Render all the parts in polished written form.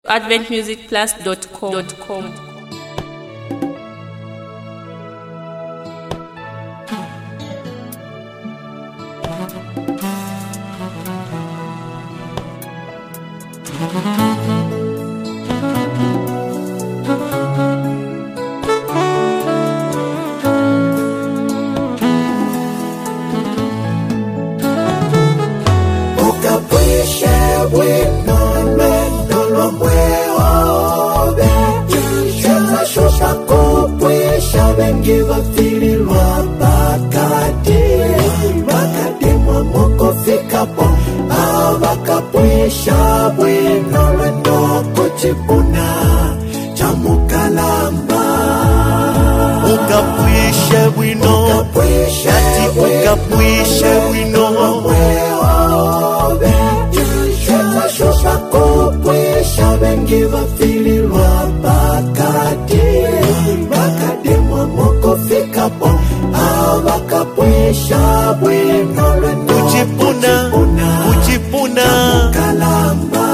adventmusicplus.com. Give a feeling bakati mwa moko fikapo abakapwisha bwino lwendo kuchipuna chamukalamba ukapwishe bwino ati ukapwishe bwino shosha kupwisha give a feeling bakati moko fikapo abakapwisha bwino lwendo kuchipuna kalamba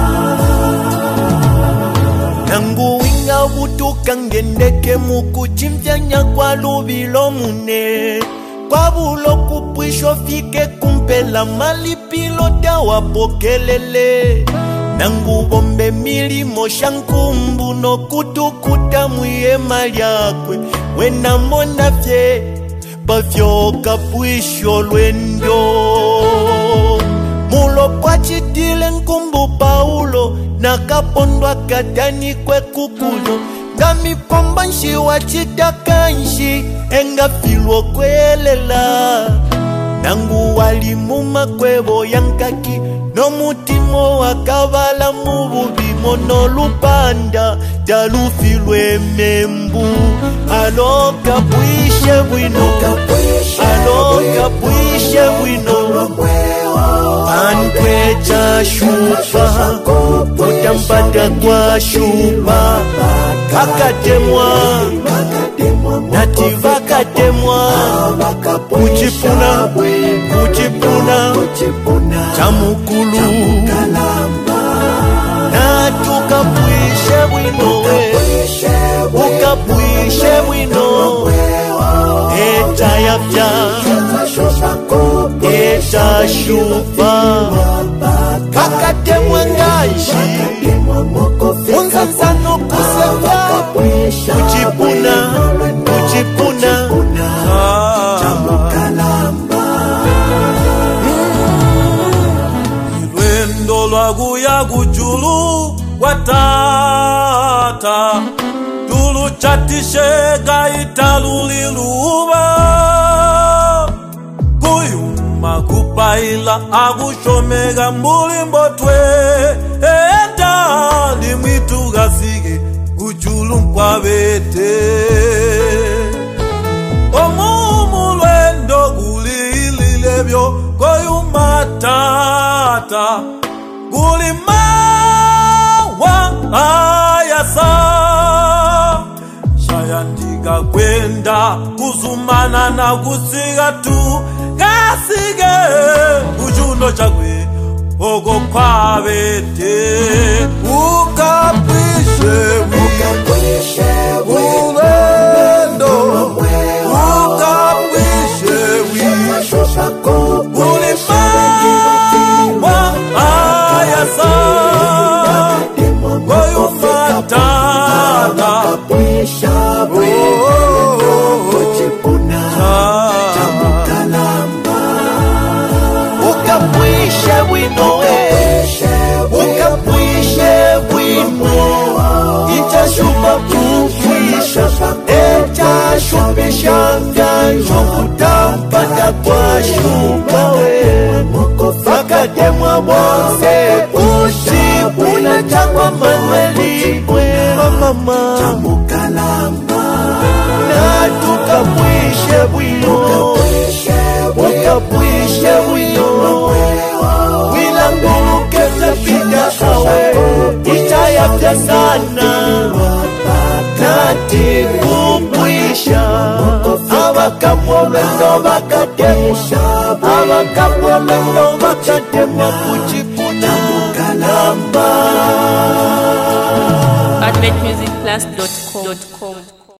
nangu winga butuka ngendeke mukuchimvyanya kwa lubilo mune kwa bulo kupwisho fike kumpela malipilo tawapokelele nangu bombe milimo shankumbu no kutukuta mwiyema lyakwe wena mona fye pafyoka pwisho lwendo mulo pwachitile nkumbu Paulo nakapondwa katani kwe kukulo ngamipomba nshi wachitaka nshi engafilwo kwelela nangu walimuma kwebo yankaki no mutimo wakavala mububimo no lupanda dalufilwe membu aloka pwishe bwino aloka pwishe bwino antwe cha shupa utampata kwa shupa kakatemwa nativa katemwa kuchipuna chamukulu natukapwishe bwino ukapwishe bwino eta yapya eta shupa kakatemwa ngaji unzanzano kuseva kuchipuna ilwendo lwaguya kujulu watata tulu chatishe gaita luliluba kuyuma kupaila akushomega mbulimbotwe eta limwitu gasige kujulu mkwabete omumu lwendo gulililebyo koyumatata gulimawa ayasa shayandiga kwenda kuzumana na kusiga tu gasige kujuno chakwe ogo kwabete ukapwishe ulendo ukapwishe ulimawa ayasa koyumatata ukapwishe bwino ukapwishe bwino ichashupa kupwisha echashupisha vyanjo kutampata kwa shupa we fakatemwa bonse kuchipuna chakwa Manueli mama natukapwishe bwino ukapwishe bwino wilangulukete pita awe ichayapya sana nati kupwisha abakapolendo bakatemwa abakapolendo bakatemwa kuchipuna kalamba. VetMusicPlus.com.